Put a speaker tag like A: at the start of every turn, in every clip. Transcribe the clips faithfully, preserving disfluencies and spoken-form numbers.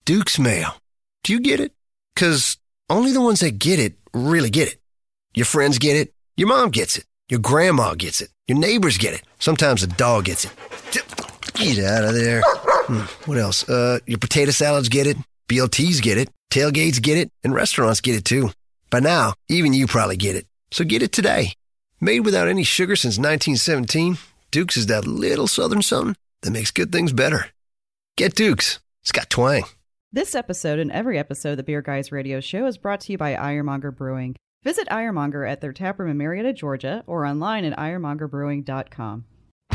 A: Duke's Mayo. Do you get it? Because only the ones that get it really get it. Your friends get it. Your mom gets it. Your grandma gets it. Your neighbors get it. Sometimes the dog gets it. Get out of there. Hmm, what else? Uh, your potato salads get it. B L Ts get it. Tailgates get it. And restaurants get it too. By now, even you probably get it. So get it today. Made without any sugar since nineteen seventeen, Duke's is that little southern something that makes good things better. Get Duke's. It's got twang.
B: This episode and every episode of the Beer Guys Radio Show is brought to you by Ironmonger Brewing. Visit Ironmonger at their taproom in Marietta, Georgia, or online at ironmonger brewing dot com.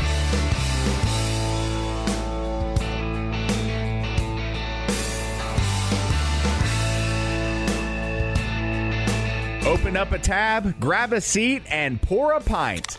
C: Open up a tab, grab a seat, and pour a pint.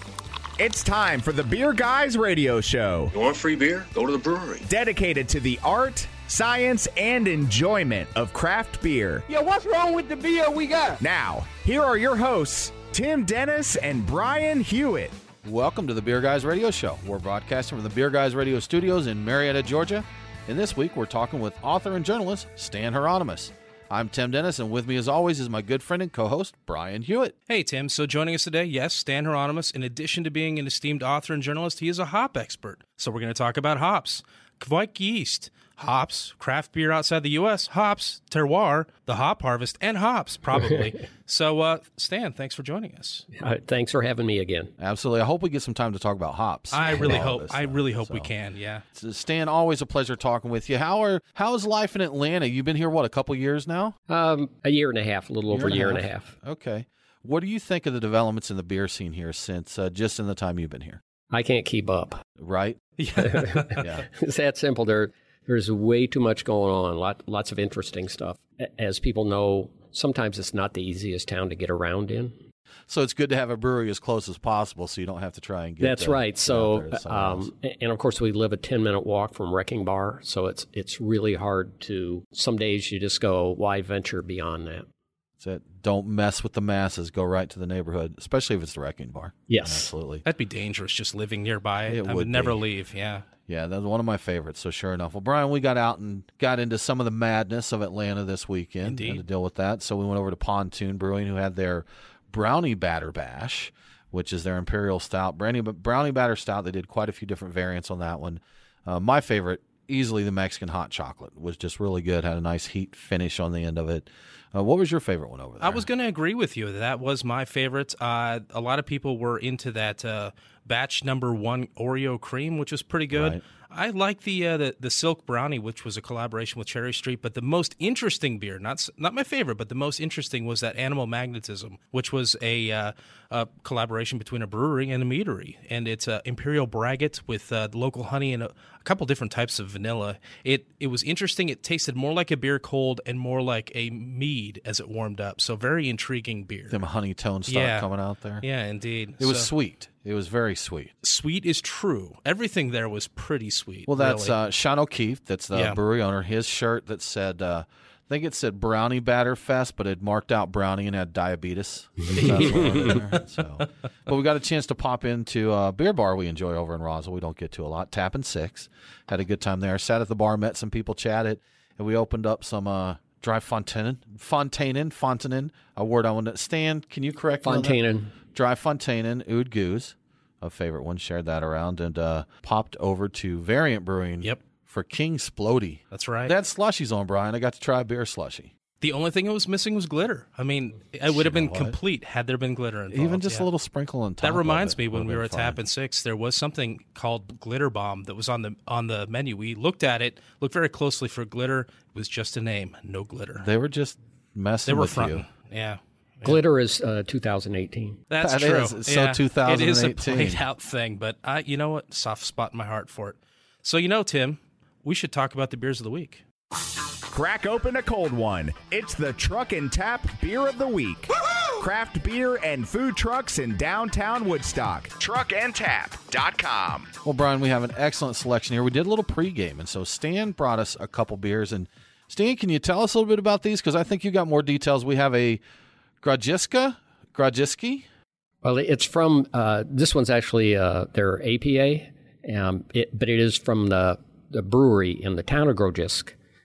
C: It's time for the Beer Guys Radio Show.
D: You want free beer? Go to the brewery.
C: Dedicated to the art, science, and enjoyment of craft beer.
E: Yo, what's wrong with the beer we got?
C: Now, here are your hosts, Tim Dennis and Brian Hewitt.
F: Welcome to the Beer Guys Radio Show. We're broadcasting from the Beer Guys Radio Studios in Marietta, Georgia. And this week, we're talking with author and journalist Stan Hieronymus. I'm Tim Dennis, and with me, as always, is my good friend and co-host, Brian Hewitt.
G: Hey, Tim. So joining us today, yes, Stan Hieronymus. In addition to being an esteemed author and journalist, he is a hop expert. So we're going to talk about hops, Kveik yeast, hops, craft beer outside the U S, hops, terroir, the hop harvest, and hops, probably. so, uh, Stan, thanks for joining us.
H: Uh, thanks for having me again.
F: Absolutely. I hope we get some time to talk about hops.
G: I really hope.
F: This,
G: I really hope
F: so.
G: we can. Yeah.
F: So, Stan, always a pleasure talking with you. How are how is life in Atlanta? You've been here what, a couple years now?
H: Um, a year and a half, a little
F: year
H: over a year and a half.
F: and a half. Okay. What do you think of the developments in the beer scene here since uh, just in the time you've been here?
H: I can't keep up.
F: Right?
G: Yeah.
F: yeah.
H: It's that simple. There, there's way too much going on. Lot, lots of interesting stuff. As people know, sometimes it's not the easiest town to get around in.
F: So it's good to have a brewery as close as possible, so you don't have to try and get.
H: That's
F: uh,
H: right. So,
F: um,
H: and of course, we live a ten minute walk from Wrecking Bar, so it's it's really hard to. Some days you just go, why venture beyond that?
F: So don't mess with the masses. Go right to the neighborhood, especially if it's the Wrecking Bar.
H: Yes,
F: absolutely.
G: That'd be dangerous. Just living nearby,
F: It
G: I
F: would
G: would never
F: be.
G: leave. Yeah.
F: Yeah, that's one of my favorites. So sure enough. Well, Brian, we got out and got into some of the madness of Atlanta this weekend.
G: Indeed.
F: Had to deal with that. So we went over to Pontoon Brewing, who had their Brownie Batter Bash, which is their Imperial Stout. Brownie, Brownie Batter Stout, they did quite a few different variants on that one. Uh, my favorite, easily the Mexican Hot Chocolate, was just really good. Had a nice heat finish on the end of it. Uh, what was your favorite one over there?
G: I was going to agree with you. That was my favorite. Uh, a lot of people were into that uh, batch number one Oreo cream, which was pretty good.
F: Right.
G: I like the, uh, the the Silk Brownie, which was a collaboration with Cherry Street. But the most interesting beer, not not my favorite, but the most interesting was that Animal Magnetism, which was a, uh, a collaboration between a brewery and a meadery. And it's uh, Imperial Braggot with uh, local honey and a, a couple different types of vanilla. It it was interesting. It tasted more like a beer cold and more like a mead as it warmed up. So very intriguing beer.
F: Them honey tone stuff
G: Yeah.
F: coming out there.
G: Yeah, indeed.
F: It was
G: So-
F: sweet. It was very sweet.
G: Sweet is true. Everything there was pretty sweet.
F: Well, that's
G: really.
F: uh, Sean O'Keefe. That's the
G: Yeah.
F: brewery owner. His shirt that said, uh, I think it said Brownie Batter Fest, but it marked out Brownie and had diabetes. That's what it was. So, but we got a chance to pop into a beer bar we enjoy over in Roswell. We don't get to a lot. Tap and Six. Had a good time there. Sat at the bar, met some people, chatted, and we opened up some uh, dry Fontainen. Fontainen. Fontainen. A word I want to Stan, can you correct me on that?
H: Fontainen.
F: Dry Fontainen, Oud Goose, a favorite one, shared that around, and uh, popped over to Variant Brewing
G: Yep.
F: for King Splody.
G: That's right.
F: That slushy's on, Brian. I got to try a beer slushy.
G: The only thing it was missing was glitter. I mean, it would have been
F: what?
G: complete had there been glitter involved.
F: Even just
G: yeah.
F: a little sprinkle on top.
G: That reminds
F: of it
G: me when
F: would've
G: we
F: been
G: were at
F: fine.
G: Tap and Six, there was something called Glitter Bomb that was on the on the menu. We looked at it, looked very closely for glitter. It was just a name, no glitter.
F: They were just messing
G: They were
F: with
G: fronting.
F: you.
G: Yeah.
H: Glitter is uh, two thousand eighteen.
G: That's
F: That
G: true.
F: is. It's so
G: yeah.
F: two thousand eighteen.
G: It is a played out thing, but I, you know what? Soft spot in my heart for it. So, you know, Tim, we should talk about the beers of the week.
C: Crack open a cold one. It's the Truck and Tap Beer of the Week. Craft beer and food trucks in downtown Woodstock. truck and tap dot com.
F: Well, Brian, we have an excellent selection here. We did a little pregame, and so Stan brought us a couple beers. And Stan, can you tell us a little bit about these? Because I think you got more details. We have a Grodziska, Grodziski.
H: Well, it's from, uh, this one's actually uh, their A P A, um, it, but it is from the, the brewery in the town of Grodzisk.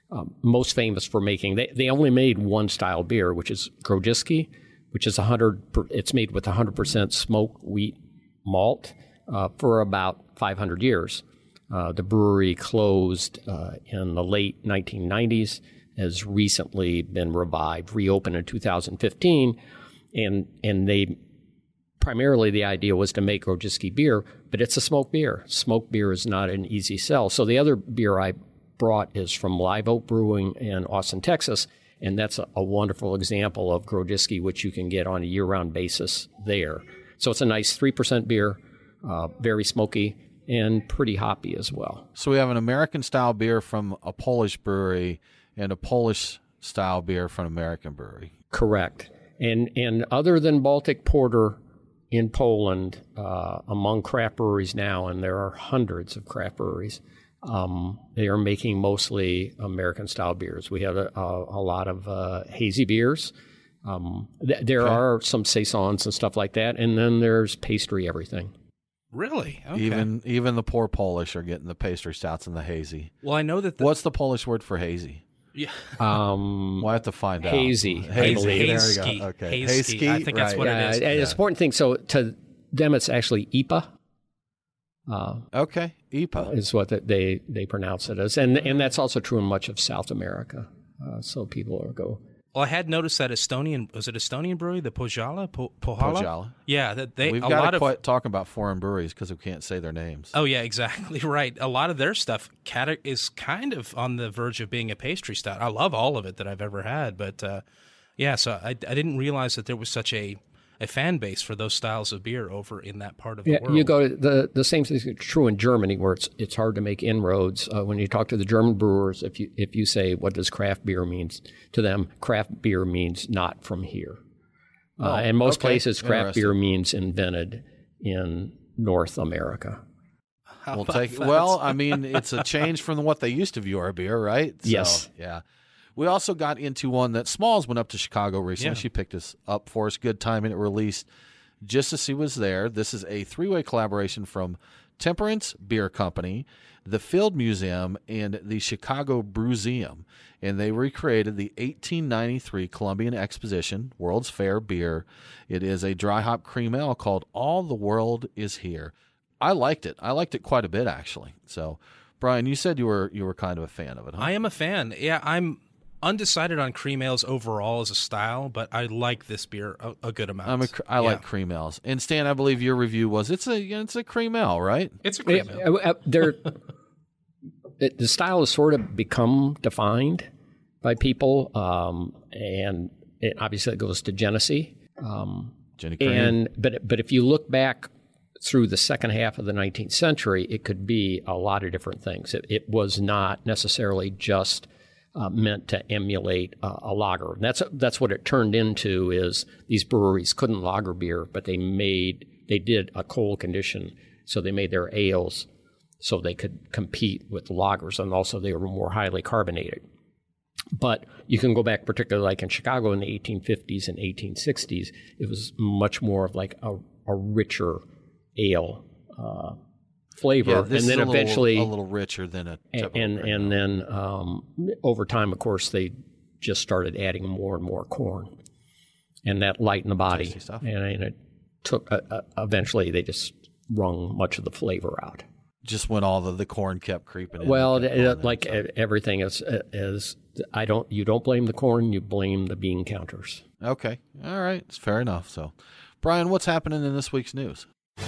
H: um, most famous for making. They they only made one style beer, which is Grodziskie, which is one hundred. It's made with one hundred percent smoked wheat malt uh, for about five hundred years. Uh, the brewery closed uh, in the late nineteen nineties, has recently been revived, reopened in two thousand fifteen, and and they primarily the idea was to make Grodziskie beer, but it's a smoked beer. Smoked beer is not an easy sell. So the other beer I brought is from Live Oak Brewing in Austin, Texas, and that's a, a wonderful example of Grodziskie, which you can get on a year-round basis there. So it's a nice three percent beer, uh, very smoky, and pretty hoppy as well.
F: So we have an American-style beer from a Polish brewery and a Polish-style beer from an American brewery.
H: Correct. And and other than Baltic Porter in Poland, uh, among craft breweries now, and there are hundreds of craft breweries, um, they are making mostly American-style beers. We have a, a, a lot of uh, hazy beers. Um, th- there okay. are some saisons and stuff like that, and then there's pastry everything.
G: Really? Okay.
F: Even even the poor Polish are getting the pastry stouts and the hazy.
G: Well, I know that. The...
F: What's the Polish word for hazy?
G: Yeah.
H: Um,
F: we'll have to find out.
H: Hazy.
F: Hazy.
G: There
F: we go. Okay.
G: Hazy. I think that's
F: right.
G: what
H: yeah,
G: it is.
H: And
G: Yeah.
H: it's an important thing. So to them, it's actually I P A. Uh,
F: okay, I P A
H: is what they they pronounce it as, and and that's also true in much of South America. Uh, so people are go.
G: Well, I had noticed that Estonian, was it Estonian brewery, the Pojala? Po, Pohala?
F: Pojala.
G: Yeah, that they
F: We've
G: a
F: got
G: lot
F: to
G: of
F: quit talking about foreign breweries because we can't say their names.
G: Oh yeah, exactly right. A lot of their stuff cate- is kind of on the verge of being a pastry stout. I love all of it that I've ever had, but uh, yeah, so I, I didn't realize that there was such a a fan base for those styles of beer over in that part of the
H: yeah,
G: world.
H: You go to the the same thing is true in Germany, where it's it's hard to make inroads. Uh, when you talk to the German brewers, if you if you say what does craft beer means to them, craft beer means not from here. Uh,
F: oh,
H: and most
F: okay.
H: places, craft beer means invented in North America.
G: How
F: We'll
G: about
F: take.
G: that?
F: Well, I mean, it's a change from what they used to view our beer, right? So,
H: Yes.
F: Yeah. We also got into one that Smalls went up to Chicago recently.
G: Yeah.
F: She picked us up for us. Good timing. It released just as she was there. This is a three-way collaboration from Temperance Beer Company, the Field Museum, and the Chicago Brewseum. And they recreated the eighteen ninety-three Columbian Exposition, World's Fair beer. It is a dry hop cream ale called All the World Is Here. I liked it. I liked it quite a bit, actually. So, Brian, you said you were you were kind of a fan of it, huh?
G: I am a fan. Yeah, I'm undecided on cream ales overall as a style, but I like this beer a, a good amount.
F: I'm a, I like yeah. cream ales. And Stan, I believe your review was it's a it's a cream ale, right?
G: It's a cream ale.
H: Uh, They're, it, the style has sort of become defined by people, um, and it, obviously it goes to Genesee. Um,
F: Jenny Cream.
H: And but but if you look back through the second half of the nineteenth century, it could be a lot of different things. It, it was not necessarily just uh, meant to emulate uh, a lager. And that's that's what it turned into. Is these breweries couldn't lager beer, but they made they did a cold condition, so they made their ales so they could compete with lagers, and also they were more highly carbonated. But you can go back, particularly like in Chicago in the eighteen fifties and eighteen sixties, it was much more of like a, a richer ale uh, flavor,
F: yeah, this
H: and then
F: is a
H: eventually
F: little, a little richer than a
H: and and, and then um, over time, of course, they just started adding more and more corn, and that lightened the body, and, and it took uh, uh, eventually they just wrung much of the flavor out.
F: Just when all the, the corn kept creeping in.
H: Well, it, like so. everything is is I don't you don't blame the corn, you blame the bean counters.
F: Okay, all right, it's fair enough. So, Brian, what's happening in this week's news?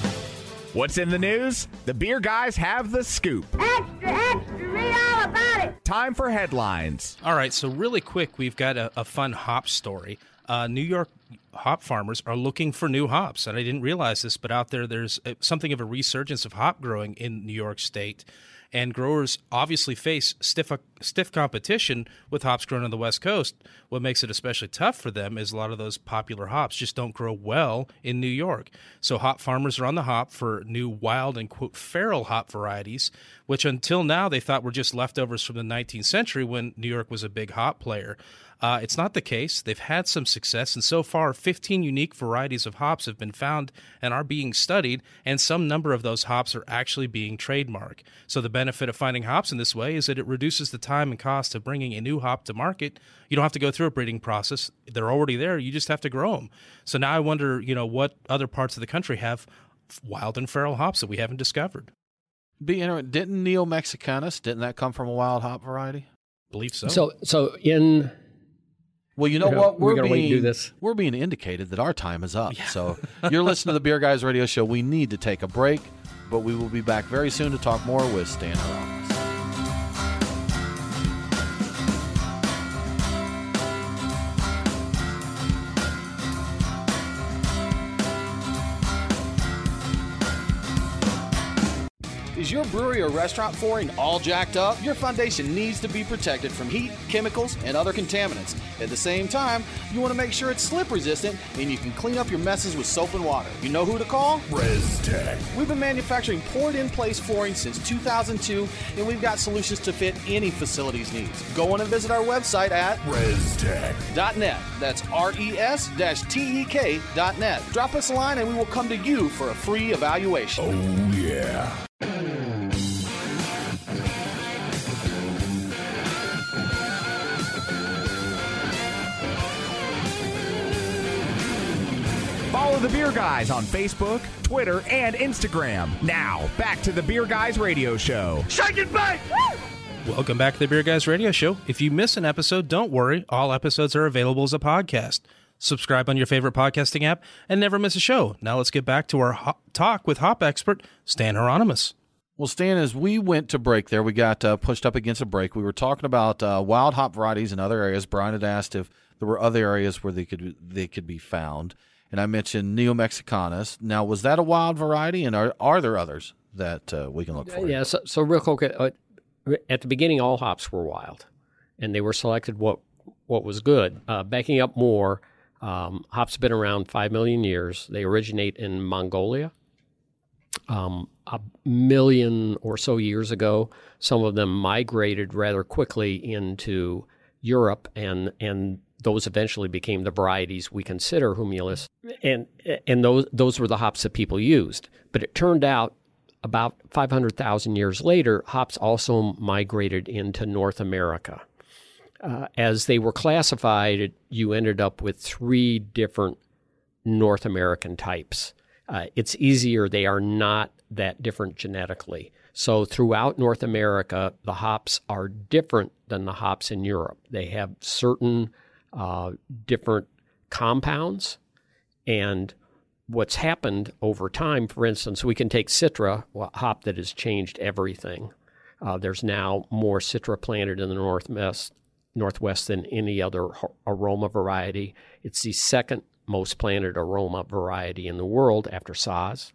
C: What's in the news? The beer guys have the scoop.
I: Extra, extra, read all about it.
C: Time for headlines.
G: All right, so really quick, we've got a, a fun hop story. Uh, New York hop farmers are looking for new hops, and I didn't realize this, but out there there's something of a resurgence of hop growing in New York State, and growers obviously face stiff stiff competition with hops grown on the West Coast. What makes it especially tough for them is a lot of those popular hops just don't grow well in New York. So hop farmers are on the hop for new wild and, quote, feral hop varieties, which until now they thought were just leftovers from the nineteenth century when New York was a big hop player. Uh, it's not the case. They've had some success, and so far, fifteen unique varieties of hops have been found and are being studied, and some number of those hops are actually being trademarked. So the benefit of finding hops in this way is that it reduces the time and cost of bringing a new hop to market. You don't have to go through a breeding process. They're already there. You just have to grow them. So now I wonder, you know, what other parts of the country have wild and feral hops that we haven't discovered.
F: Be inter- Didn't Neo Mexicanus, didn't that come from a wild hop variety?
G: Believe so.
H: So, so in...
F: Well, you know
H: You know,
F: what?
H: we're
F: We're,
H: gonna wait and
F: being
H: do this.
F: we're being indicated that our time is up. So you're listening to the Beer Guys Radio Show. We need to take a break, but we will be back very soon to talk more with Stan Hieronymus. Is your brewery or restaurant flooring all jacked up? Your foundation needs to be protected from heat, chemicals, and other contaminants. At the same time, you want to make sure it's slip resistant and you can clean up your messes with soap and water. You know who to call?
C: ResTech.
F: We've been manufacturing poured-in-place flooring since two thousand two, and we've got solutions to fit any facility's needs. Go on and visit our website at
C: ResTech.
F: .net. That's R E S T E K dot net. Drop us a line and we will come to you for a free evaluation.
C: Oh, yeah. Follow the Beer Guys on Facebook, Twitter, and Instagram. Now, back to the Beer Guys Radio Show.
E: Shake it back!
G: Welcome back to the Beer Guys Radio Show. If you miss an episode, don't worry. All episodes are available as a podcast. Subscribe on your favorite podcasting app and never miss a show. Now let's get back to our ho- talk with hop expert, Stan Hieronymus.
F: Well, Stan, as we went to break there, we got uh, pushed up against a break. We were talking about uh, wild hop varieties in other areas. Brian had asked if there were other areas where they could they could be found. And I mentioned Neo Mexicanus. Now, was that a wild variety, and are, are there others that uh, we can look for?
H: Yeah, so, so real quick, uh, at the beginning, all hops were wild, and they were selected what what was good. Uh, backing up more, um, hops have been around five million years. They originate in Mongolia. Um, a million or so years ago, some of them migrated rather quickly into Europe, and and those eventually became the varieties we consider humulus, and and those those were the hops that people used. But it turned out about five hundred thousand years later, hops also migrated into North America. Uh, as they were classified, you ended up with three different North American types. Uh, it's easier; they are not that different genetically. So throughout North America, the hops are different than the hops in Europe. They have certain Uh, different compounds, and what's happened over time, for instance, we can take Citra, a hop that has changed everything. Uh, there's now more Citra planted in the northwest, northwest than any other aroma variety. It's the second most planted aroma variety in the world after Saaz.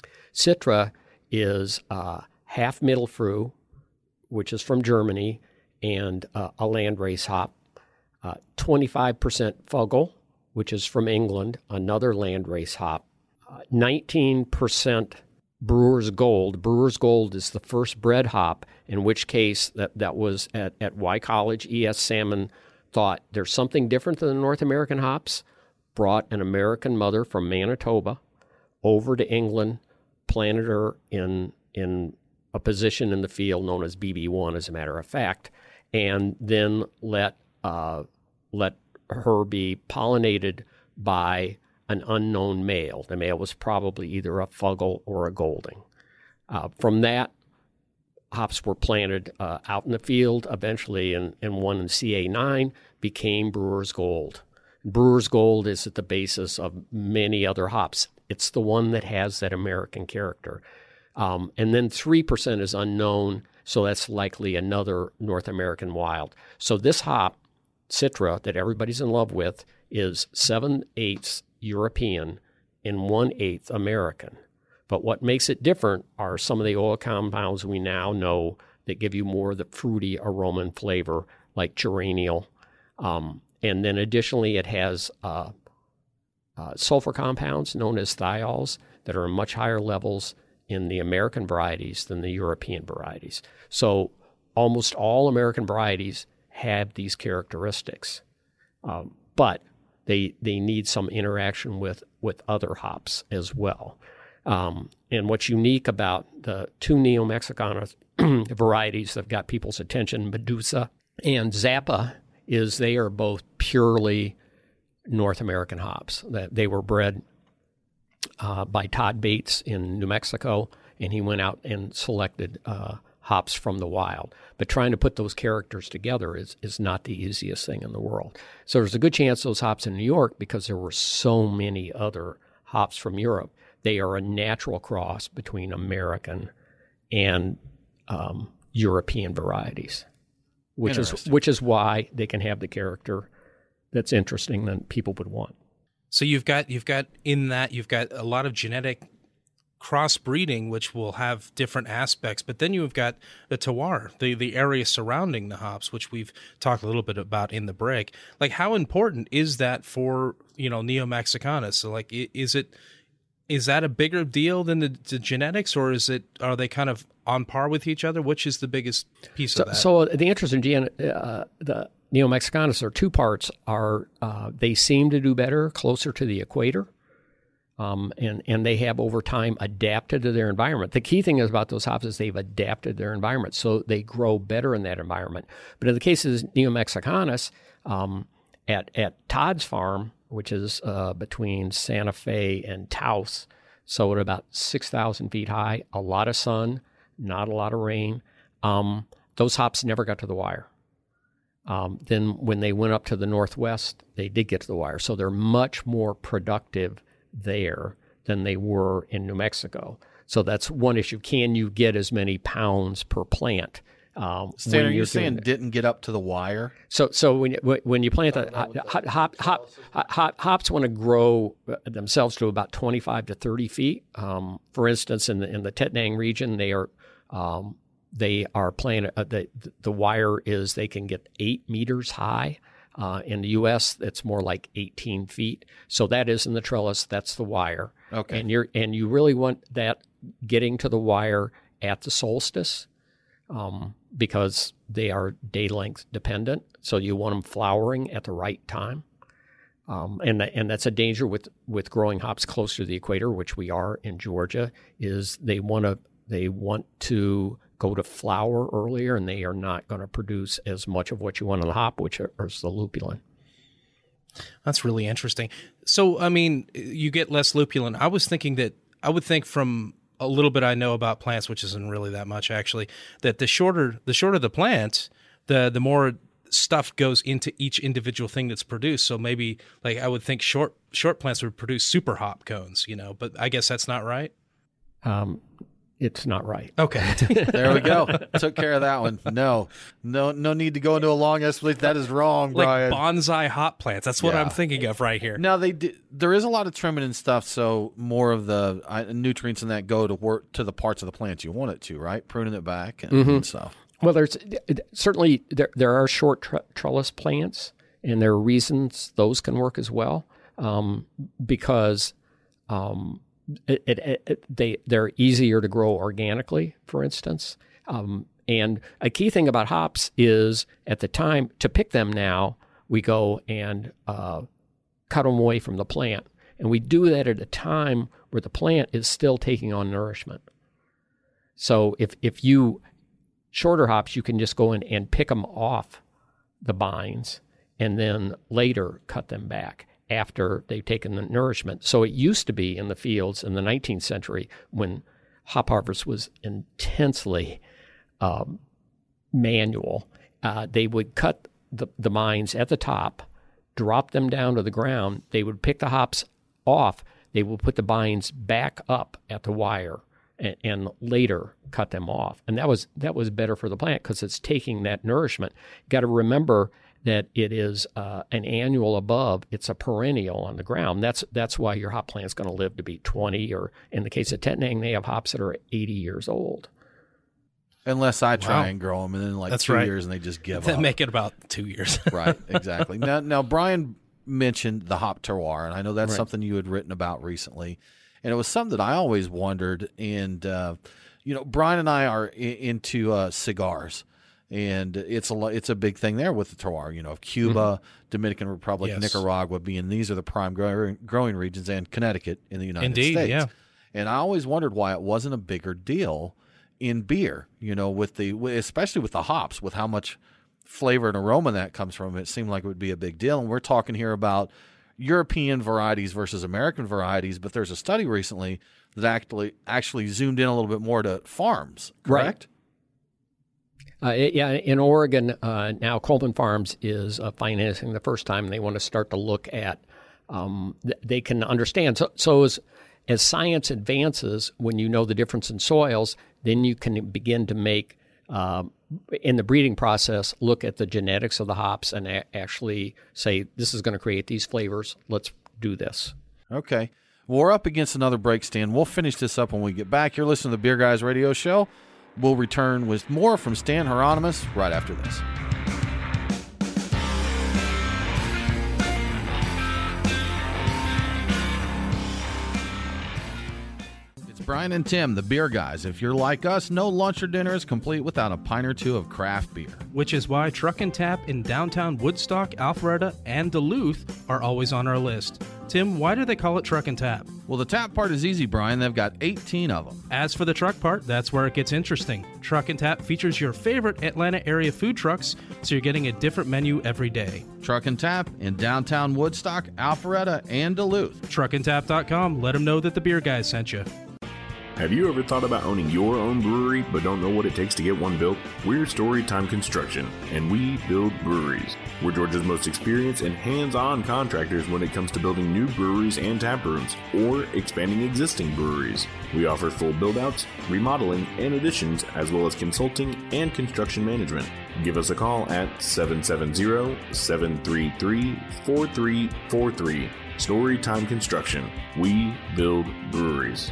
H: Citra is uh, half Mittelfrüh, which is from Germany, and uh, a landrace hop. Uh, twenty-five percent Fuggle, which is from England, another landrace hop. Uh, nineteen percent Brewer's Gold. Brewer's Gold is the first bred hop, in which case that, that was at, at Y College. E S. Salmon thought there's something different than the North American hops, brought an American mother from Manitoba over to England, planted her in, in a position in the field known as B B one, as a matter of fact, and then let Uh, let her be pollinated by an unknown male. The male was probably either a Fuggle or a Golding. Uh, from that, hops were planted uh, out in the field eventually, and, and one in C A nine became Brewer's Gold. Brewer's Gold is at the basis of many other hops. It's the one that has that American character. Um, and then three percent is unknown, so that's likely another North American wild. So this hop, Citra, that everybody's in love with, is seven-eighths European and one-eighth American. But what makes it different are some of the oil compounds we now know that give you more of the fruity aroma and flavor, like geraniol. Um, and then additionally, it has uh, uh, sulfur compounds known as thiols that are in much higher levels in the American varieties than the European varieties. So almost all American varieties have these characteristics, um, but they they need some interaction with, with other hops as well. Um, and what's unique about the two Neo-Mexicanos varieties that have got people's attention, Medusa and Zappa, is they are both purely North American hops. That they were bred uh, by Todd Bates in New Mexico, and he went out and selected uh, hops from the wild. But trying to put those characters together is, is not the easiest thing in the world. So there's a good chance those hops in New York, because there were so many other hops from Europe, they are a natural cross between American and um, European varieties, which is which is why they can have the character that's interesting that people would want.
G: So you've got you've got in that you've got a lot of genetic crossbreeding, which will have different aspects. But then you've got the terroir, the the area surrounding the hops, which we've talked a little bit about in the break. Like, how important is that for, you know, Neo-Mexicanas? So, like, is it is that a bigger deal than the, the genetics, or is it are they kind of on par with each other? Which is the biggest piece
H: so,
G: of that?
H: So the interesting gen, uh, the Neo-Mexicanas are two parts. Are uh, they seem to do better closer to the equator. Um, and, and they have over time adapted to their environment. The key thing is about those hops is they've adapted their environment, so they grow better in that environment. But in the case of Neo-Mexicanas, um, at, at Todd's farm, which is uh, between Santa Fe and Taos, so at about six thousand feet high, a lot of sun, not a lot of rain, um, those hops never got to the wire. Um, then when they went up to the northwest, they did get to the wire. So they're much more productive there than they were in New Mexico. So that's one issue. Can you get as many pounds per plant? Um,
F: Stan, are you saying didn't get up to the wire?
H: So, so when you, when you plant the hop, hop, hop, hop, hops want to grow themselves to about twenty-five to thirty feet. Um, for instance, in the in the Tettnang region, they are um, they are planted. Uh, the the wire is they can get eight meters high. Uh, in the U S, it's more like eighteen feet. So that is in the trellis. That's the wire.
F: Okay.
H: And you're and you really want that getting to the wire at the solstice, um, because they are day length dependent. So you want them flowering at the right time. Um, and and that's a danger with, with growing hops closer to the equator, which we are in Georgia. Is they want to they want to go to flower earlier, and they are not going to produce as much of what you want on the hop, which is the lupulin.
G: That's really interesting. So, I mean, you get less lupulin. I was thinking that, I would think from a little bit I know about plants, which isn't really that much actually, that the shorter the shorter the plant, the the more stuff goes into each individual thing that's produced. So maybe, like, I would think short short plants would produce super hop cones, you know, but I guess that's not right.
H: Um, It's not right.
G: Okay.
F: There we go. Took care of that one. No, no, no need to go into a long explanation. That is wrong,
G: like
F: Brian.
G: Bonsai hop plants. That's what
F: Yeah.
G: I'm thinking of right here.
F: Now they d- there is a lot of trimming and stuff, so more of the uh, nutrients in that go to work to the parts of the plants you want it to, right? Pruning it back and,
H: Mm-hmm.
F: and stuff.
H: Well, there's certainly there there are short tre- trellis plants, and there are reasons those can work as well, um, because um, it, it, it, they they're easier to grow organically, for instance. Um, and a key thing about hops is at the time to pick them now, we go and uh, cut them away from the plant, and we do that at a time where the plant is still taking on nourishment. So if if you shorter hops, you can just go in and pick them off the bines and then later cut them back after they've taken the nourishment. So it used to be in the fields in the nineteenth century when hop harvest was intensely um, manual. Uh, they would cut the, the bines at the top, drop them down to the ground. They would pick the hops off. They would put the bines back up at the wire and, and later cut them off. And that was that was better for the plant because it's taking that nourishment. You got to remember that it is uh, an annual above. It's a perennial on the ground. That's that's why your hop plant is going to live to be twenty, or in the case of Tettnang, they have hops that are eighty years old.
F: Unless I try
G: Wow.
F: and grow them, and then like
G: That's
F: two
G: right.
F: years, and they just give
G: That
F: up.
G: make it about two years.
F: Right, exactly. Now, now Brian mentioned the hop terroir, and I know that's
H: Right.
F: something you had written about recently, and it was something that I always wondered. And uh, you know, Brian and I are I- into uh, cigars, and it's a lo- it's a big thing there with the terroir. You know, of Cuba,
H: Mm-hmm.
F: Dominican Republic,
G: Yes.
F: Nicaragua being these are the prime growing, growing regions, and Connecticut in the United
G: Indeed,
F: States.
G: yeah.
F: And I always wondered why it wasn't a bigger deal in beer, you know, with the especially with the hops, with how much flavor and aroma that comes from. It seemed like it would be a big deal. And we're talking here about European varieties versus American varieties, but there's a study recently that actually actually zoomed in a little bit more to farms, correct?
H: Right. Uh, yeah, in Oregon uh, now, Coleman Farms is uh, financing the first time. They want to start to look at. Um, th- they can understand. So, so as as science advances, when you know the difference in soils, then you can begin to make uh, in the breeding process look at the genetics of the hops and a- actually say this is going to create these flavors. Let's do this.
F: Okay. Well, we're up against another break, Stan. We'll finish this up when we get back. You're listening to the Beer Guys Radio Show. We'll return with more from Stan Hieronymus right after this. It's Brian and Tim, the Beer Guys. If you're like us, no lunch or dinner is complete without a pint or two of craft beer.
G: Which is why Truck and Tap in downtown Woodstock, Alpharetta, and Duluth are always on our list. Tim, why do they call it Truck and Tap?
F: Well, the tap part is easy, Brian. They've got eighteen of them.
G: As for the truck part, that's where it gets interesting. Truck and Tap features your favorite Atlanta area food trucks, so you're getting a different menu every day.
F: Truck and Tap in downtown Woodstock, Alpharetta, and Duluth.
G: truck and tap dot com. Let them know that the Beer Guys sent you.
J: Have you ever thought about owning your own brewery but don't know what it takes to get one built? We're Storytime Construction, and we build breweries. We're Georgia's most experienced and hands-on contractors when it comes to building new breweries and tap rooms, or expanding existing breweries. We offer full build-outs, remodeling, and additions, as well as consulting and construction management. Give us a call at seven seven zero, seven three three, four three four three. Storytime Construction. We build breweries.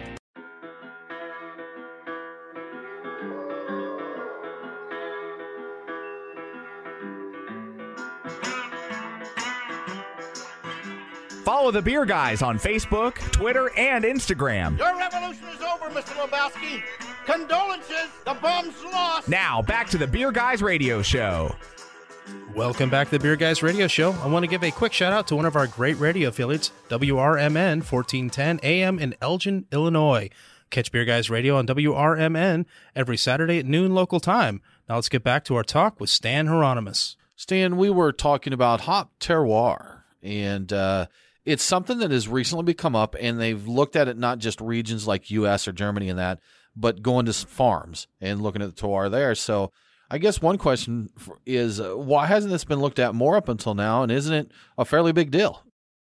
C: Follow the Beer Guys on Facebook, Twitter, and Instagram.
E: Your revolution is over, Mister Lebowski. Condolences, the bum's lost.
C: Now, back to the Beer Guys Radio Show.
G: Welcome back to the Beer Guys Radio Show. I want to give a quick shout out to one of our great radio affiliates, W R M N fourteen ten A M in Elgin, Illinois. Catch Beer Guys Radio on W R M N every Saturday at noon local time. Now let's get back to our talk with Stan Hieronymus.
F: Stan, we were talking about hop terroir, and uh, it's something that has recently become up, and they've looked at it not just regions like U S or Germany and that, but going to farms and looking at the terroir there. So I guess one question is, uh, why hasn't this been looked at more up until now, and isn't it a fairly big deal?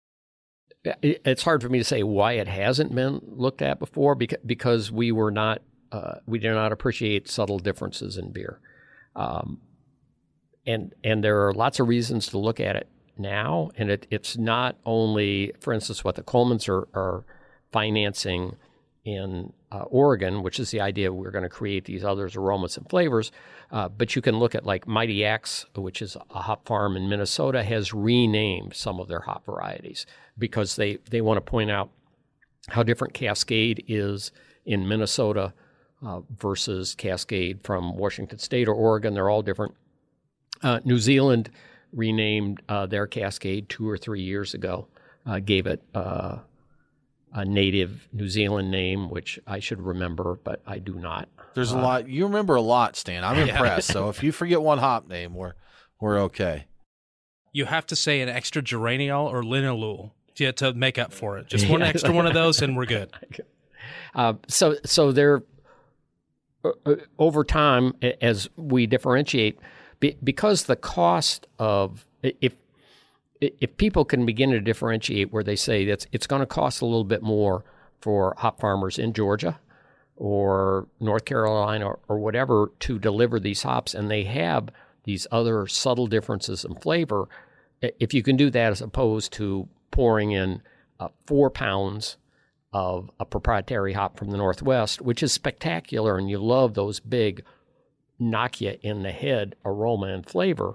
H: It's hard for me to say why it hasn't been looked at before, because we were not, uh, we do not appreciate subtle differences in beer. Um, and and there are lots of reasons to look at it now, and it, it's not only, for instance, what the Colemans are, are financing in uh, Oregon, which is the idea we're going to create these others, aromas and flavors, uh, but you can look at like Mighty Axe, which is a hop farm in Minnesota, has renamed some of their hop varieties because they, they want to point out how different Cascade is in Minnesota uh, versus Cascade from Washington State or Oregon. They're all different. Uh, New Zealand renamed uh, their Cascade two or three years ago, uh, gave it uh, a native New Zealand name, which I should remember, but I do not.
F: There's
H: uh,
F: a lot. You remember a lot, Stan. I'm
G: Yeah.
F: impressed. So if you forget one hop name, we're we're okay.
G: You have to say an extra geraniol or linalool to, to make up for it. Just one
H: Yeah.
G: extra one of those, and we're good.
H: Uh, so, so they're uh, over time a- as we differentiate, be, because the cost of if if people can begin to differentiate where they say that's it's going to cost a little bit more for hop farmers in Georgia or North Carolina or, or whatever to deliver these hops, and they have these other subtle differences in flavor. If you can do that as opposed to pouring in uh, four pounds of a proprietary hop from the Northwest, which is spectacular, and you love those big knock you in the head aroma and flavor,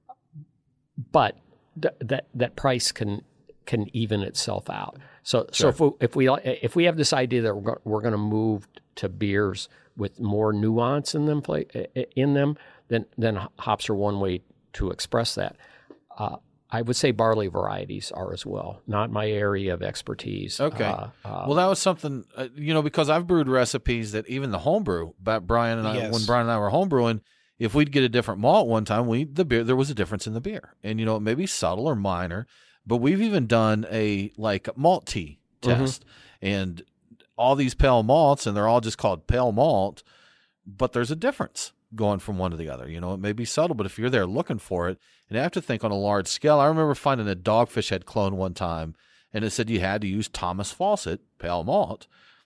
H: but th- that that price can can even itself out. So so if we, if we if we have this idea that we're go- we're going to move to beers with more nuance in them play, in them, then then hops are one way to express that. Uh, I would say barley varieties are as well. Not my area of expertise.
F: Okay.
H: Uh, uh,
F: well, that was something, uh, you know, because I've brewed recipes that even the homebrew, but Brian and I,
G: Yes.
F: when Brian and I were homebrewing, if we'd get a different malt one time, we the beer there was a difference in the beer, and you know, it may be subtle or minor, but we've even done a like malt tea test, mm-hmm. and all these pale malts, and they're all just called pale malt, but there's a difference going from one to the other. You know, it may be subtle, but if you're there looking for it, and I have to think on a large scale. I remember finding a Dogfish Head clone one time, and it said you had to use Thomas Fawcett pale malt,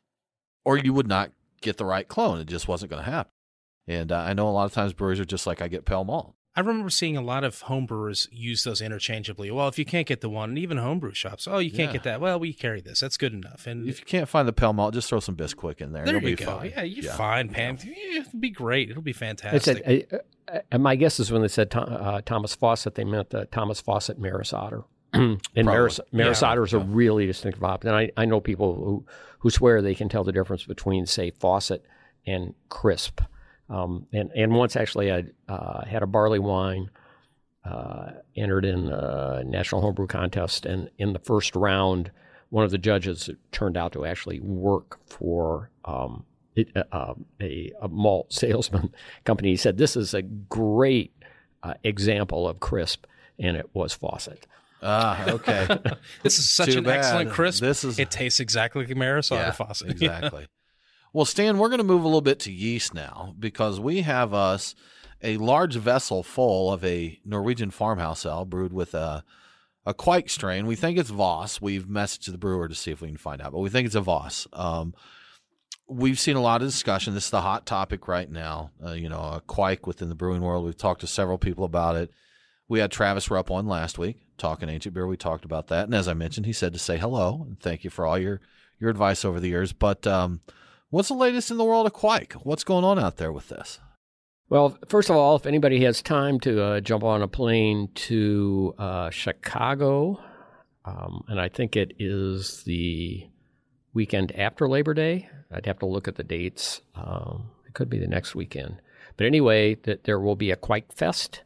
F: or you would not get the right clone. It just wasn't going to happen. And uh, I know a lot of times breweries are just like, I get pale malt.
G: I remember seeing a lot of homebrewers use those interchangeably. Well, if you can't get the one, and even homebrew shops, oh, you can't
F: Yeah.
G: get that. Well, we carry this. That's good enough. And
F: If you can't find the pale malt, just throw some Bisquick in there.
G: there
F: It'll
G: you
F: be
G: go.
F: fine.
G: Yeah, you're
F: Yeah.
G: fine, Pam. Yeah, it'll be great. It'll be
H: They
G: fantastic.
H: said, uh, uh, and my guess is when they said Tho- uh, Thomas Fawcett, they meant the Thomas Fawcett Maris Otter. and Maris, Maris
G: Yeah.
H: Otter is a really distinctive hop. And I, I know people who, who swear they can tell the difference between, say, Fawcett and Crisp. Um, and, and once actually I uh, had a barley wine, uh, entered in a National Homebrew Contest, and in the first round, one of the judges turned out to actually work for um, it, uh, a, a malt salesman company. He said, this is a great uh, example of Crisp, and it was Fawcett.
F: Ah, okay.
G: This is such
F: Too
G: an
F: bad.
G: excellent crisp.
F: This is
G: It tastes exactly like Maris Otter
F: yeah,
G: Fawcett.
F: exactly. Well, Stan, we're going to move a little bit to yeast now, because we have us a large vessel full of a Norwegian farmhouse ale brewed with a a Quake strain. We think it's Voss. We've messaged the brewer to see if we can find out, but we think it's a Voss. Um, we've seen a lot of discussion. This is the hot topic right now. Uh, you know, a Quake within the brewing world. We've talked to several people about it. We had Travis Rupp on last week talking Ancient Beer. We talked about that, and as I mentioned, he said to say hello and thank you for all your your advice over the years. But um, what's the latest in the world of Quake? What's going on out there with this?
H: Well, first of all, if anybody has time to uh, jump on a plane to uh, Chicago, um, and I think it is the weekend after Labor Day. I'd have to look at the dates. Um, it could be the next weekend. But anyway, that there will be a Quake Fest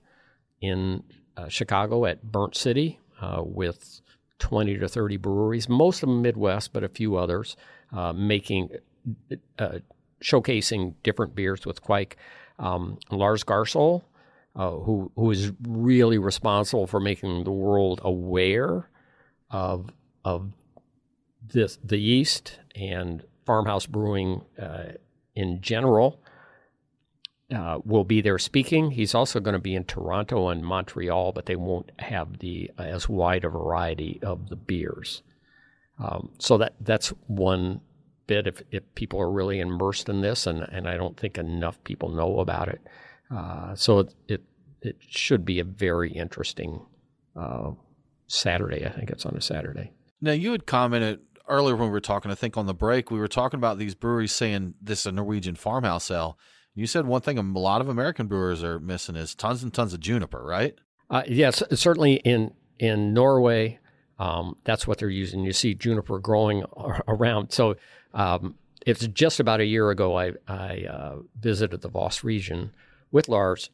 H: in uh, Chicago at Burnt City uh, with twenty to thirty breweries, most of them Midwest, but a few others, uh, making, uh, showcasing different beers with Quake. Um, Lars Garsol, uh, who who is really responsible for making the world aware of of this the yeast and farmhouse brewing uh, in general, uh, will be there speaking. He's also going to be in Toronto and Montreal, but they won't have the uh, as wide a variety of the beers. Um, so that that's one bit if, if people are really immersed in this, and, and I don't think enough people know about it. Uh, so it, it it should be a very interesting uh, Saturday. I think it's on a Saturday.
F: Now, you had commented earlier when we were talking, I think on the break, we were talking about these breweries saying this is a Norwegian farmhouse ale. You said one thing a lot of American brewers are missing is tons and tons of juniper, right?
H: Uh, yes, certainly in, in Norway, um, that's what they're using. You see juniper growing around. So um, it's just about a year ago I, I uh, visited the Voss region with Lars.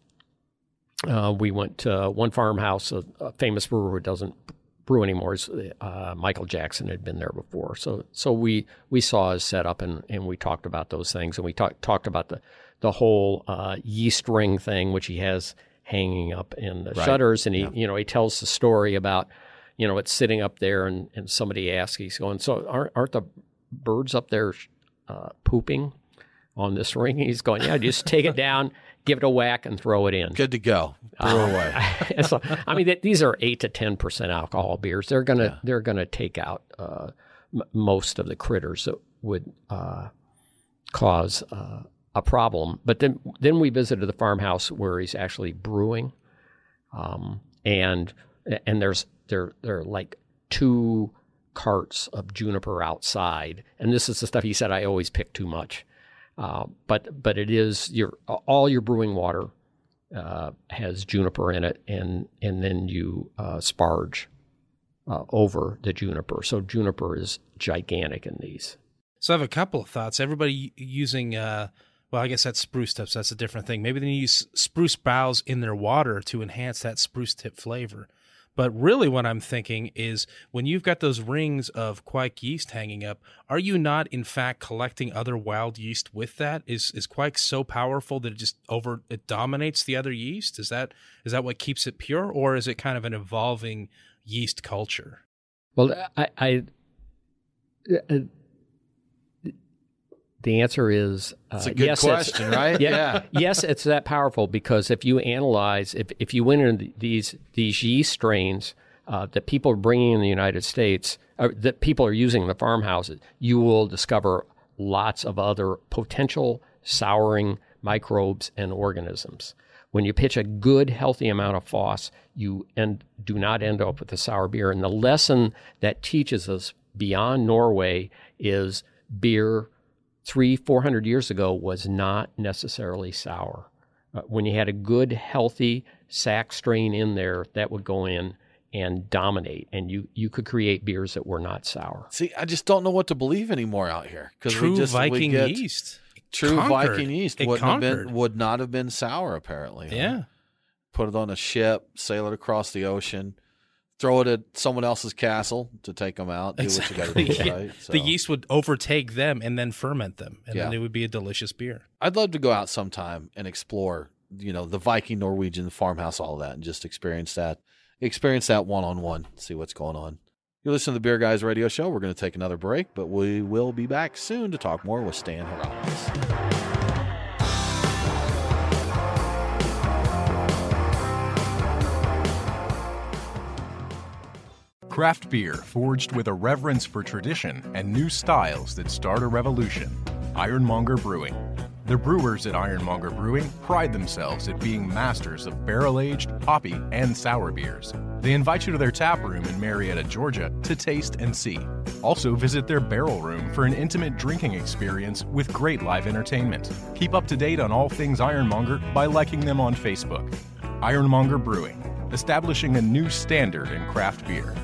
H: Uh, we went to one farmhouse, a, a famous brewer who doesn't brew anymore. Uh, Michael Jackson had been there before. So so we, we saw his setup, and, and we talked about those things. And we talk, talked about the, the whole uh, yeast ring thing, which he has hanging up in the
F: Right.
H: shutters. And he,
F: Yeah.
H: you know, he tells the story about, you know, it's sitting up there, and, and somebody asks, he's going, so aren't, aren't the birds up there uh, pooping on this ring? He's going, yeah, just take it down, give it a whack, and throw it in.
F: Good to go. Brew
H: Uh,
F: away.
H: so, I mean, th- these are eight to ten percent alcohol beers. They're gonna
F: Yeah.
H: they're gonna take out uh, m- most of the critters that would uh, cause uh, a problem. But then then we visited the farmhouse where he's actually brewing, um, and and there's there there are like two carts of juniper outside, and this is the stuff he said I always pick too much. Uh, but but it is your all your brewing water uh, has juniper in it, and and then you uh, sparge uh, over the juniper. So juniper is gigantic in these.
G: So I have a couple of thoughts. Everybody using, uh, well, I guess that's spruce tips. That's a different thing. Maybe they use spruce boughs in their water to enhance that spruce tip flavor. But really what I'm thinking is when you've got those rings of Quake yeast hanging up, are you not in fact collecting other wild yeast with that? Is is Quake so powerful that it just over it dominates the other yeast? Is that is that what keeps it pure, or is it kind of an evolving yeast culture?
H: Well, I, I uh, the answer is uh,
F: it's a good
H: yes,
F: question, right?
H: Yeah,
F: yeah.
H: Yes, it's that powerful because if you analyze, if if you went into these these yeast strains uh, that people are bringing in the United States, uh, that people are using in the farmhouses, you will discover lots of other potential souring microbes and organisms. When you pitch a good, healthy amount of F O S, you end, do not end up with a sour beer. And the lesson that teaches us beyond Norway is beer three, four hundred years ago was not necessarily sour. Uh, when you had a good, healthy sack strain in there, that would go in and dominate, and you, you could create beers that were not sour.
F: See, I just don't know what to believe anymore out here.
G: True
F: we just,
G: Viking
F: we get
G: yeast.
F: True
G: Conquered.
F: Viking yeast
G: It
F: wouldn't have
G: conquered.
F: been, would not have been sour, apparently. huh?
G: Yeah.
F: Put it on a ship, sail it across the ocean, throw it at someone else's castle to take them out. Do what you got to do,
G: Yeah.
F: right? So,
G: The yeast would overtake them and then ferment them, and
F: Yeah.
G: then it would be a delicious beer.
F: I'd love to go out sometime and explore, you know, the Viking, Norwegian farmhouse, all that, and just experience that, experience that one-on-one, see what's going on. You're listening to the Beer Guys Radio Show. We're going to take another break, but we will be back soon to talk more with Stan Hieronymus.
K: Craft beer forged with a reverence for tradition and new styles that start a revolution. Ironmonger Brewing. The brewers at Ironmonger Brewing pride themselves at being masters of barrel-aged, hoppy, and sour beers. They invite you to their tap room in Marietta, Georgia to taste and see. Also visit their barrel room for an intimate drinking experience with great live entertainment. Keep up to date on all things Ironmonger by liking them on Facebook. Ironmonger Brewing, establishing a new standard in craft beer.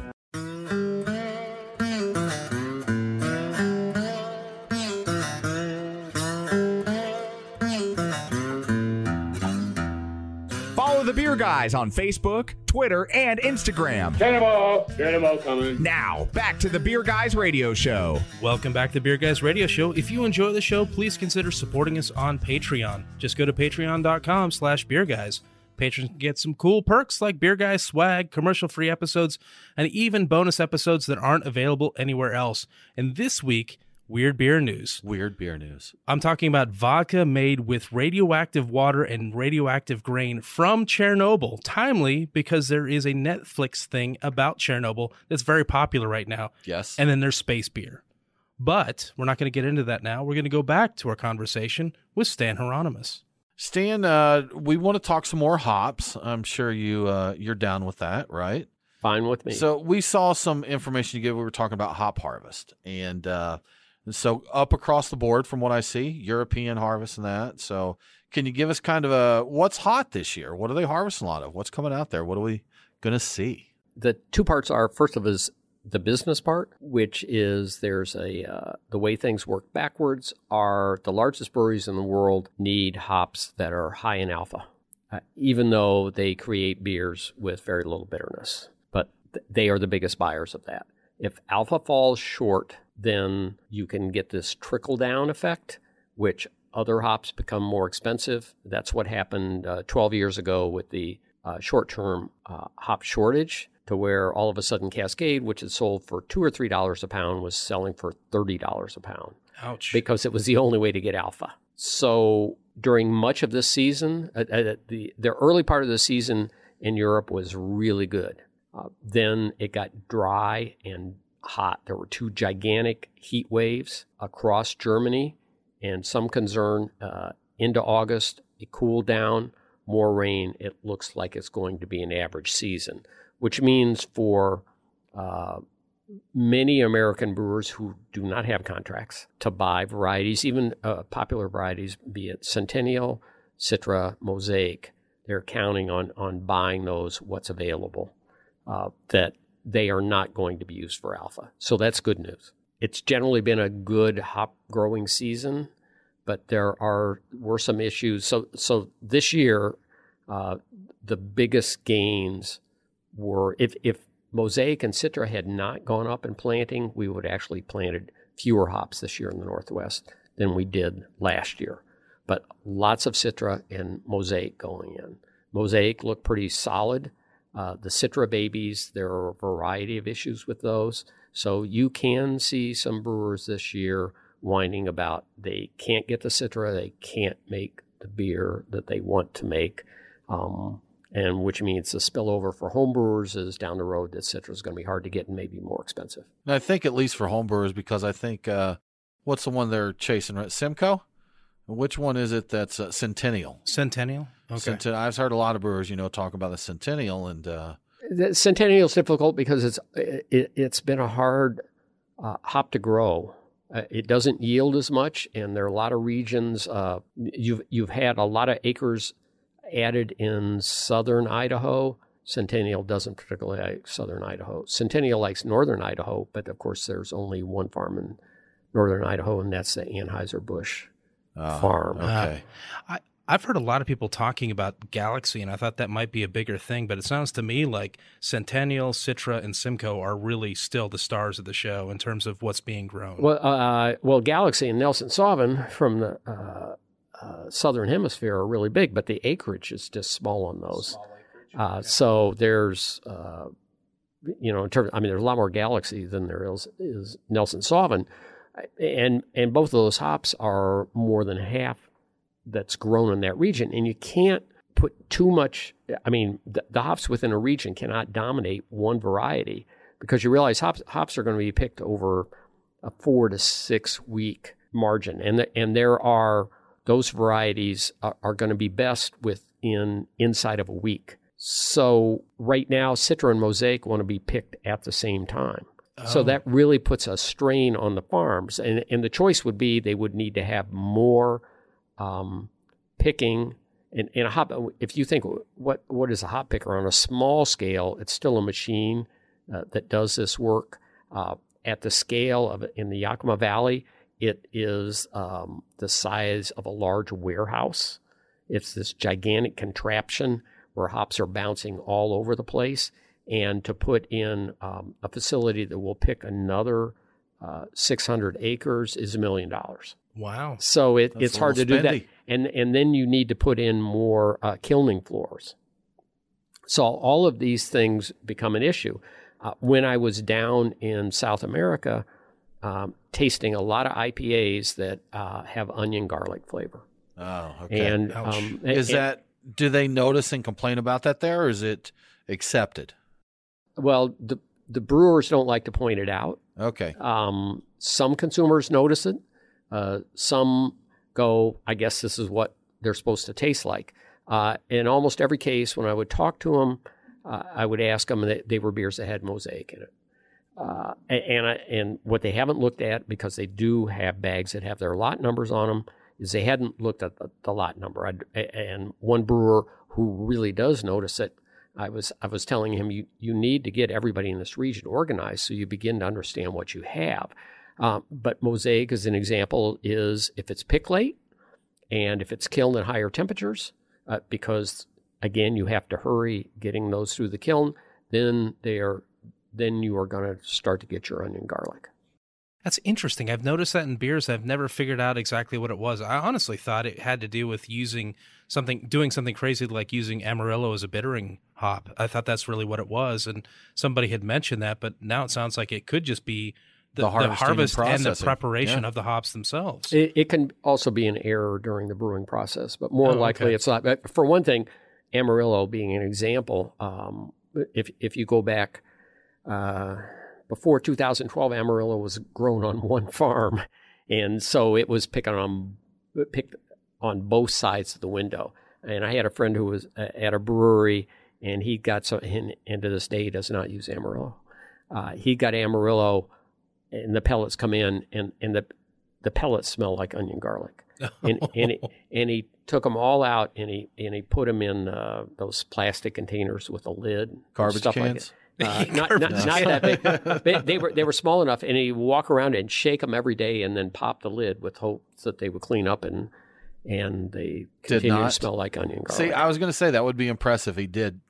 C: Follow the Beer Guys on Facebook, Twitter, and Instagram.
D: Get 'em all. Get 'em all coming.
C: Now, back to the Beer Guys Radio Show.
G: Welcome back to the Beer Guys Radio Show. If you enjoy the show, please consider supporting us on Patreon. Just go to patreon.com slash beer guys. Patrons can get some cool perks like Beer Guys swag, commercial-free episodes, and even bonus episodes that aren't available anywhere else. And this week, weird beer news.
F: Weird beer news.
G: I'm talking about vodka made with radioactive water and radioactive grain from Chernobyl. Timely, because there is a Netflix thing about Chernobyl that's very popular right now.
F: Yes.
G: And then there's space beer. But we're not going to get into that now. We're going to go back to our conversation with Stan Hieronymus.
F: Stan, uh, we want to talk some more hops. I'm sure you, uh, you're down with that, right?
H: Fine with me.
F: So we saw some information you gave. We were talking about hop harvest. And uh, so up across the board from what I see, European harvest and that. So can you give us kind of a, what's hot this year? What are they harvesting a lot of? What's coming out there? What are we going to see?
H: The two parts are, first of all, is the business part, which is there's a, uh, the way things work backwards are the largest breweries in the world need hops that are high in alpha, uh, even though they create beers with very little bitterness. But th- they are the biggest buyers of that. If alpha falls short, then you can get this trickle-down effect, which other hops become more expensive. That's what happened uh, twelve years ago with the uh, short-term uh, hop shortage, to where all of a sudden Cascade, which had sold for two or three dollars a pound, was selling for thirty dollars a pound.
G: Ouch.
H: Because it was the only way to get alpha. So during much of this season, uh, uh, the, the early part of the season in Europe was really good. Uh, then it got dry and hot. There were two gigantic heat waves across Germany, and some concern uh, into August. It cooled down, more rain. It looks like it's going to be an average season, which means for uh, many American brewers who do not have contracts to buy varieties, even uh, popular varieties, be it Centennial, Citra, Mosaic, they're counting on, on buying those, what's available, uh, that they are not going to be used for alpha. So that's good news. It's generally been a good hop growing season, but there are were some issues. So so this year, uh, the biggest gains were, if, if Mosaic and Citra had not gone up in planting, we would actually planted fewer hops this year in the Northwest than we did last year. But lots of Citra and Mosaic going in. Mosaic looked pretty solid. Uh, the Citra babies, there are a variety of issues with those. So you can see some brewers this year whining about they can't get the Citra, they can't make the beer that they want to make, um, and which means the spillover for home brewers is down the road that Citra is going to be hard to get and maybe more expensive.
F: And I think at least for home brewers, because I think, uh, what's the one they're chasing, right? Simcoe? Which one is it that's uh, Centennial?
G: Centennial? Okay.
F: Centen- I've heard a lot of brewers, you know, talk about the Centennial. and uh...
H: The Centennial is difficult because it's it, it's been a hard uh, hop to grow. Uh, it doesn't yield as much, and there are a lot of regions. Uh, you've you've had a lot of acres added in southern Idaho. Centennial doesn't particularly like southern Idaho. Centennial likes northern Idaho, but of course there's only one farm in northern Idaho, and that's the Anheuser-Busch
F: oh,
H: farm.
F: Okay.
G: Uh, I, I've heard a lot of people talking about Galaxy, and I thought that might be a bigger thing, but it sounds to me like Centennial, Citra, and Simcoe are really still the stars of the show in terms of what's being grown.
H: Well, uh, well, Galaxy and Nelson Sauvin from the uh, uh, southern hemisphere are really big, but the acreage is just small on those. Uh, so there's, uh, you know, in terms, I mean, there's a lot more Galaxy than there is, is Nelson Sauvin, and and both of those hops are more than half that's grown in that region, and you can't put too much. I mean, the, the hops within a region cannot dominate one variety because you realize hops hops are going to be picked over a four to six week margin, and the, and there are those varieties are, are going to be best within inside of a week. So right now, Citra and Mosaic want to be picked at the same time. Oh. So that really puts a strain on the farms, and and the choice would be they would need to have more Um, picking and, and a hop. If you think what what is a hop picker on a small scale, it's still a machine uh, that does this work. Uh, at the scale of in the Yakima Valley, it is um, the size of a large warehouse. It's this gigantic contraption where hops are bouncing all over the place, and to put in um, a facility that will pick another uh, six hundred acres is a million dollars.
G: Wow.
H: So it, it's hard to do that.
F: spendy.
H: And and then you need to put in more uh, kilning floors. So all of these things become an issue. Uh, when I was down in South America, um, tasting a lot of I P As that uh, have onion garlic flavor.
F: Oh, okay.
H: And um,
F: is
H: and,
F: that, do they notice and complain about that there, or is it accepted?
H: Well, the, the brewers don't like to point it out.
F: Okay.
H: Um, some consumers notice it. Uh, some go, I guess this is what they're supposed to taste like. Uh, in almost every case, when I would talk to them, uh, I would ask them, and they, they were beers that had Mosaic in it. Uh, and, I, and what they haven't looked at, because they do have bags that have their lot numbers on them, is they hadn't looked at the, the lot number. I'd, and one brewer who really does notice it, I was I was telling him, you, you need to get everybody in this region organized so you begin to understand what you have. Um, but Mosaic, as an example, is if it's picked late and if it's kilned at higher temperatures, uh, because, again, you have to hurry getting those through the kiln, then they are then you are going to start to get your onion garlic.
G: That's interesting. I've noticed that in beers. I've never figured out exactly what it was. I honestly thought it had to do with using something, doing something crazy like using Amarillo as a bittering hop. I thought that's really what it was, and somebody had mentioned that, but now it sounds like it could just be the,
F: The
G: the harvest
F: and
G: and the
F: processing.
G: preparation
F: Yeah.
G: of the hops themselves.
H: It, it can also be an error during the brewing process, but more
G: Oh,
H: likely
G: okay.
H: it's not. But for one thing, Amarillo being an example, um, if if you go back uh, before two thousand twelve, Amarillo was grown on one farm, and so it was picking on picked on both sides of the window. And I had a friend who was at a brewery, and he got so and, and to this day he does not use Amarillo. Uh, he got Amarillo, and the pellets come in, and, and the the pellets smell like onion garlic. And and, it, and he took them all out, and he and he put them in uh, those plastic containers with a lid, and
F: Garbage
H: stuff
F: cans?
H: Like it. Uh, not not, not that big. They, they were they were small enough, and he'd walk around and shake them every day, and then pop the lid with hopes that they would clean up, and and they
F: Did
H: continue to
F: not?
H: smell like onion garlic.
F: See, I was going to say that would be impressive. He did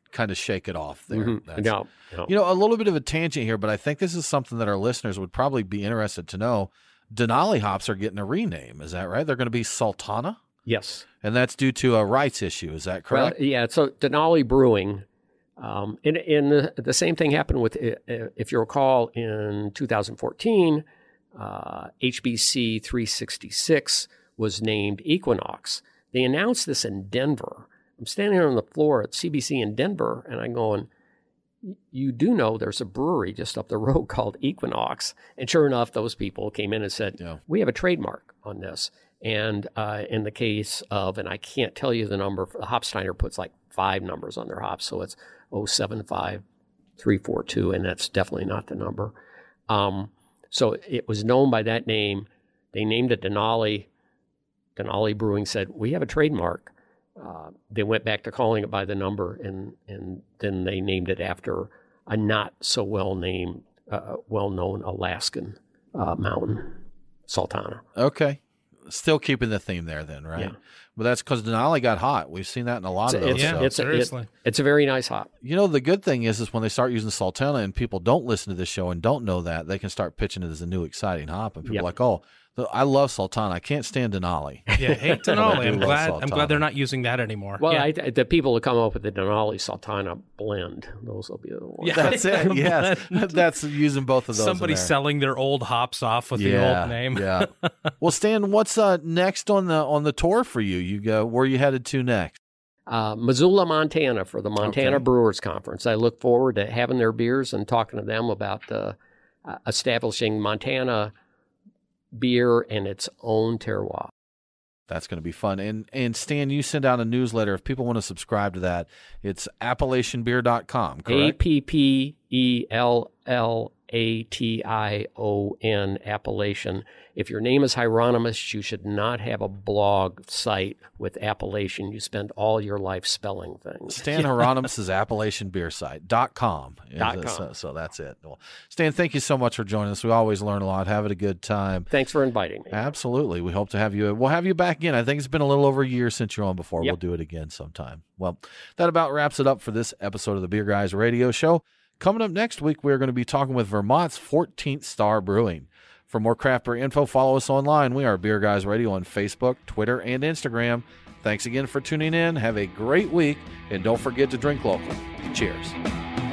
F: kind of shake it off there.
H: Mm-hmm.
F: That's,
H: no, no.
F: You know, a little bit of a tangent here, but I think this is something that our listeners would probably be interested to know. Denali hops are getting a rename. Is that right? They're going to be Sultana?
H: Yes.
F: And that's due to a rights issue. Is that correct?
H: Well, yeah. So Denali Brewing, um, and, and the, the same thing happened with, uh, if you recall, in two thousand fourteen, uh, H B C three sixty-six was named Equinox. They announced this in Denver. I'm standing here on the floor at C B C in Denver, and I'm going, you do know there's a brewery just up the road called Equinox. And sure enough, those people came in and said, yeah. we have a trademark on this. And uh, in the case of, and I can't tell you the number, Hopsteiner puts like five numbers on their hops, so it's oh seven five three four two, and that's definitely not the number. Um, so it was known by that name. They named it Denali. Denali Brewing said, we have a trademark. Uh, they went back to calling it by the number, and, and then they named it after a not so well named, uh, well known Alaskan uh, mountain, Sultana.
F: Okay, still keeping the theme there, then, right?
H: Yeah.
F: But that's because Denali got hot. We've seen that in a lot
H: it's,
F: of those.
H: It's,
F: yeah,
H: it's,
G: seriously.
H: It, it's a very nice hop.
F: You know, the good thing is, is when they start using Sultana and people don't listen to this show and don't know that, they can start pitching it as a new exciting hop, and people
H: Yep.
F: are like, oh. I love Sultana. I can't stand Denali.
G: Yeah, hate Denali. I'm glad. I'm glad they're not using that anymore.
H: Well,
G: yeah.
H: I, the people who come up with the Denali Sultana blend, those will be the ones.
G: Yeah,
F: that's it. Yes, that's using both of those.
G: Somebody
F: in there.
G: selling their old hops off with
F: yeah,
G: the old name.
F: Yeah. Well, Stan, what's uh, next on the on the tour for you? You go. Where are you headed to next?
H: Uh, Missoula, Montana, for the Montana
F: Okay.
H: Brewers Conference. I look forward to having their beers and talking to them about uh, uh, establishing Montana beer and its own terroir.
F: That's going to be fun. And and Stan, you send out a newsletter. If people want to subscribe to that, it's appalachian beer dot com, correct?
H: A P P E L L A T I O N, Appalachian. If your name is Hieronymus, you should not have a blog site with Appalachian. You spend all your life spelling things.
F: Stan Hieronymus' Appalachian Beer Site, dot com.
H: Dot com.
F: So, so that's it. Well, Stan, thank you so much for joining us. We always learn a lot. Have it a good time.
H: Thanks for inviting me.
F: Absolutely. We hope to have you. We'll have you back again. I think it's been a little over a year since you're on before.
H: Yep.
F: We'll do it again sometime. Well, that about wraps it up for this episode of the Beer Guys Radio Show. Coming up next week, we're going to be talking with Vermont's fourteenth Star Brewing. For more craft beer info, follow us online. We are Beer Guys Radio on Facebook, Twitter, and Instagram. Thanks again for tuning in. Have a great week, and don't forget to drink local. Cheers.